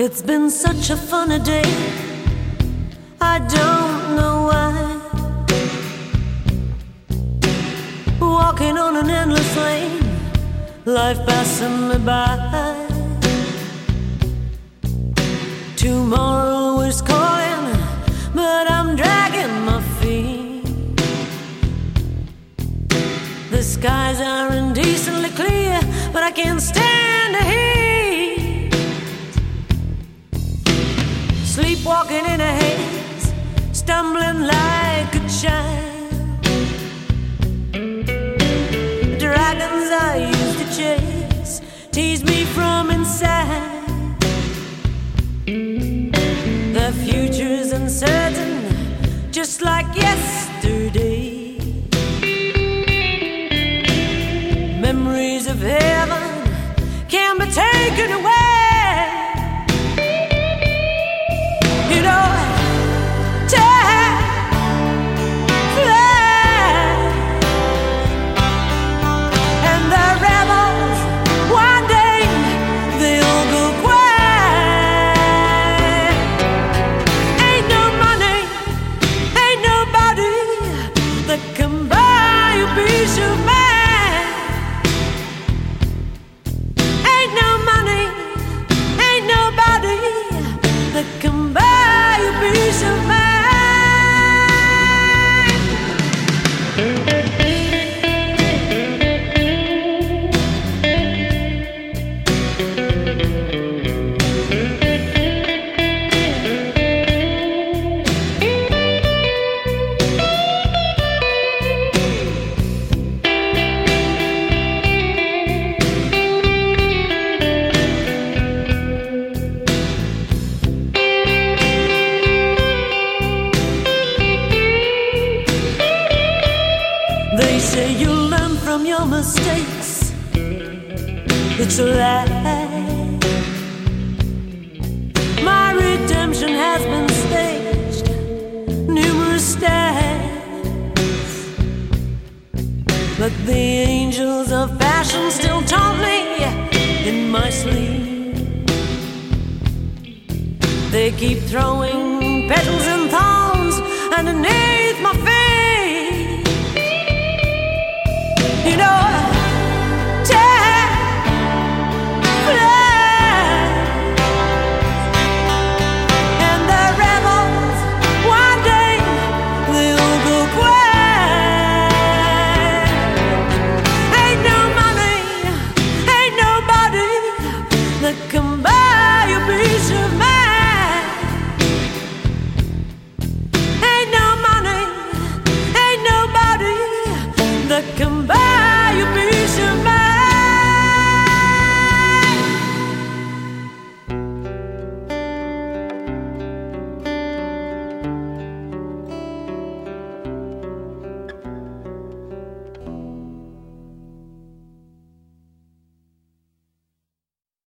It's been such a funny day, I don't know why. Walking on an endless lane, life passing me by. Tomorrow is calling, but I'm dragging my feet. The skies are indecently clear, but I can't stand the heat. Sleepwalking in a haze, stumbling like a child. The dragons I used to chase tease me from inside. The future's uncertain, just like yesterday. Memories of heaven can be taken away. You know, time flies, and the rebels, one day they'll go quiet. Ain't no money, ain't nobody that can buy a piece of mind. Ain't no money, ain't nobody that can buy a piece of mind. They say you learn from your mistakes. It's a lie. My redemption has been staged numerous times, but the angels of fashion still taunt me in my sleep. They keep throwing petals and thorns underneath my feet. You know,